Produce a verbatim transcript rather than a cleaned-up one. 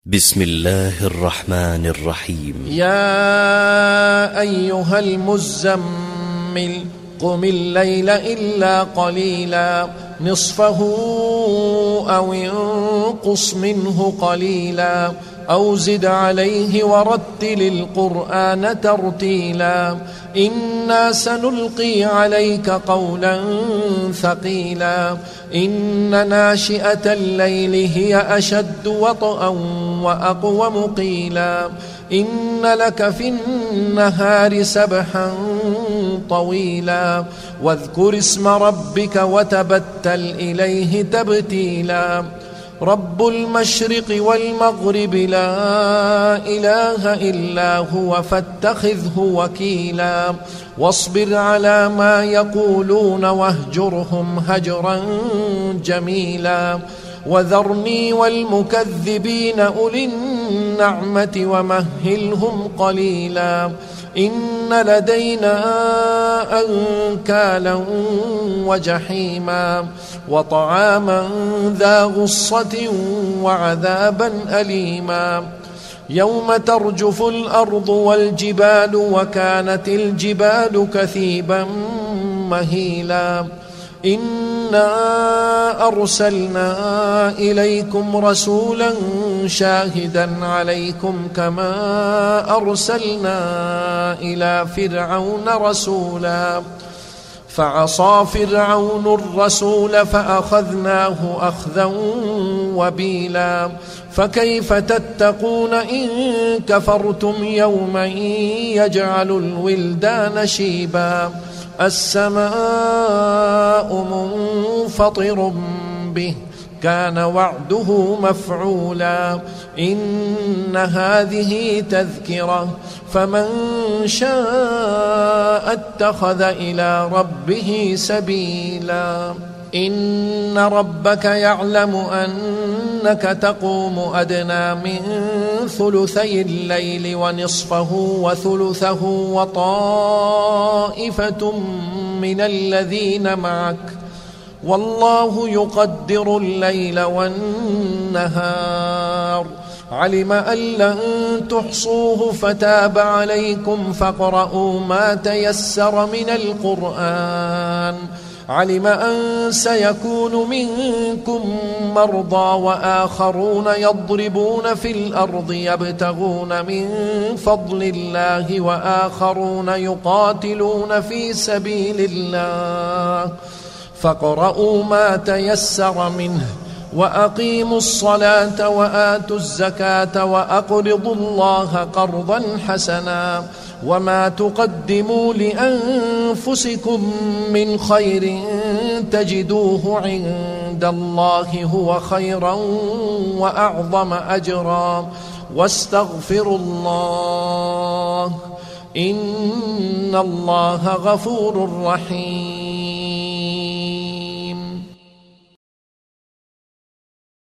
بسم الله الرحمن الرحيم. يا أيها المزمل قم الليل إلا قليلا نصفه أو انقص منه قليلا أو زد عليه ورتل القرآن ترتيلا إنا سنلقي عليك قولا ثقيلا إن ناشئة الليل هي أشد وطئا وأقوم قيلا إن لك في النهار سبحا طويلا واذكر اسم ربك وتبتل إليه تبتيلا رب المشرق والمغرب لا إله إلا هو فاتخذه وكيلا واصبر على ما يقولون واهجرهم هجرا جميلا وذرني والمكذبين أولي النعمة ومهلهم قليلا إن لدينا أنكالا وجحيما وطعاما ذا غصة وعذابا أليما يوم ترجف الأرض والجبال وكانت الجبال كثيبا مهيلا إنا أرسلنا إليكم رسولا شاهدا عليكم كما أرسلنا إلى فرعون رسولا فعصى فرعون الرسول فأخذناه أخذا وبيلا فكيف تتقون إن كفرتم يوما يجعل الولدان شيبا السماء منفطر به كان وعده مفعولا إن هذه تذكرة فمن شاء اتخذ إلى ربه سبيلا إن ربك يعلم أنك تقوم أدنى من ثلثي الليل ونصفه وثلثه وطائفة من الذين معك والله يقدر الليل والنهار علم أن لن تحصوه فتاب عليكم فاقرؤوا ما تيسر من القرآن علم أن سيكون منكم مرضى وآخرون يضربون في الأرض يبتغون من فضل الله وآخرون يقاتلون في سبيل الله فاقرؤوا ما تيسر منه وأقيموا الصلاة وآتوا الزكاة وأقرضوا الله قرضا حسنا وما تقدموا لأنفسكم من خير تجدوه عند الله هو خيرا وأعظم أجرا واستغفروا الله إن الله غفور رحيم.